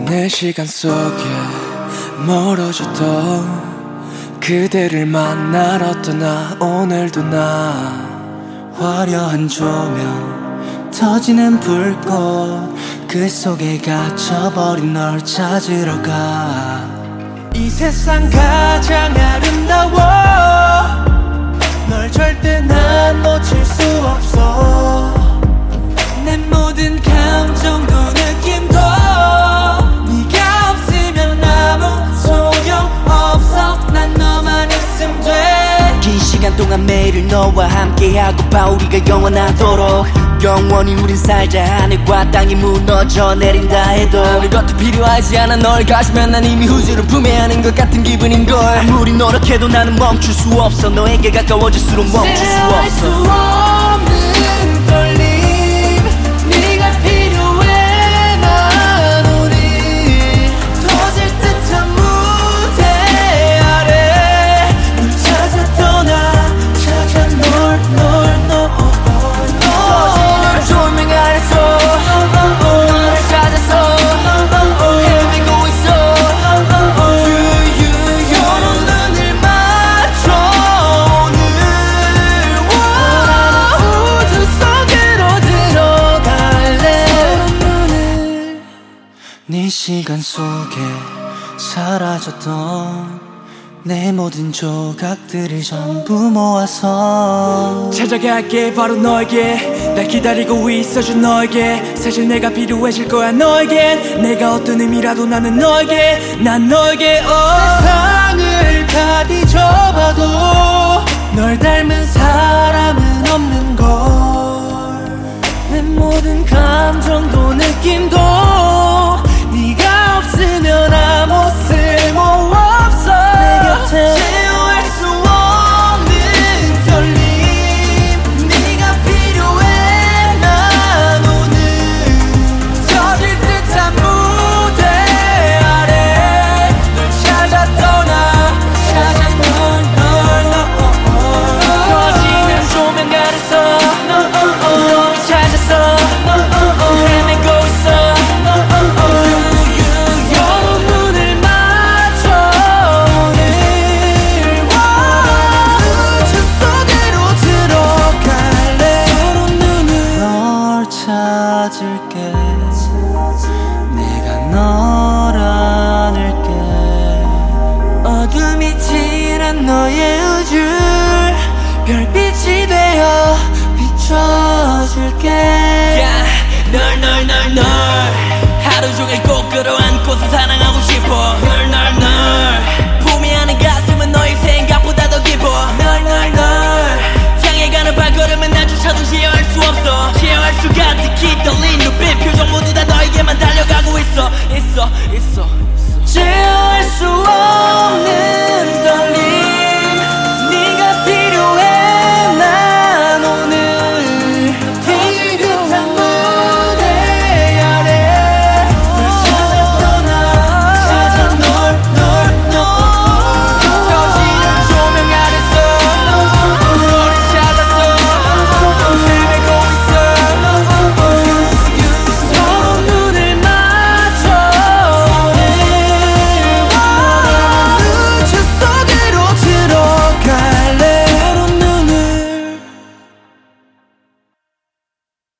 내 시간 속에 멀어졌던 그대를 만나러 떠나 오늘도 나 화려한 조명 터지는 불꽃 그 속에 갇혀버린 널 찾으러 가. 이 세상 가장 아름다워 널 절대 난 놓칠 수 없어. 내 모든 감정도 느낌도 네가 없으면 아무 소용없어. 난 너만 있으면 돼. 긴 시간 동안 매일을 너와 함께하고파 우리가 영원하도록 영원히 우린 살자. 하늘과 땅이 무너져 내린다 해도 아무것도 필요하지 않아. 널 가지면 난 이미 후주를 품에 안은 것 같은 기분인걸. 아무리 노력해도 나는 멈출 수 없어. 너에게 가까워질수록 멈출 수 제어할 수 없어. 없는 떨림 네가 필요해. 난 우리 터질 듯한 무대 아래 널 찾아 떠나 찾아 널 터지는 조명 아래서 너를 찾아서 헤매고 있어. 서로 눈을 맞춰 오늘 우주 속으로 들어갈래. 네 시간 속에 사라졌던 내 모든 조각들을 전부 모아서 찾아갈게 바로 너에게. 날 기다리고 있어준 너에게. 사실 내가 필요해질 거야 너에겐. 내가 어떤 의미라도 나는 너에게. 난 너에게 세상을 다 뒤져봐도 널 닮은 사람은 없는 걸. 내 모든 감정도 느낌도 네가 없으면 아무 쓸모없어. 내 곁에 제어할 수 없는 떨림 네가 필요해. 난 오늘 터질 듯한 무대 아래 널 찾아 떠나 찾아 널 터지는 조명 아래서 너를 찾아서 헤매고 있어. 여러 눈을 맞춰 오늘 우주 속으로 들어갈래. 서로 눈을 널 찾을게. 내가 널 안을게. 어둠이 칠한 너의 우주 별빛이 되어 비춰줄게. 널 하루 종일 꼭 끌어안고서 사랑하고 싶어. 널 품에 안은 가슴은 너의 생각보다 더 깊어. 널 향해 가는 발걸음은 나조차도 제어할 수 없어. 제어할 수가 특히 떨린 눈빛 표정 모두 다 너에게만 달려가고 있어.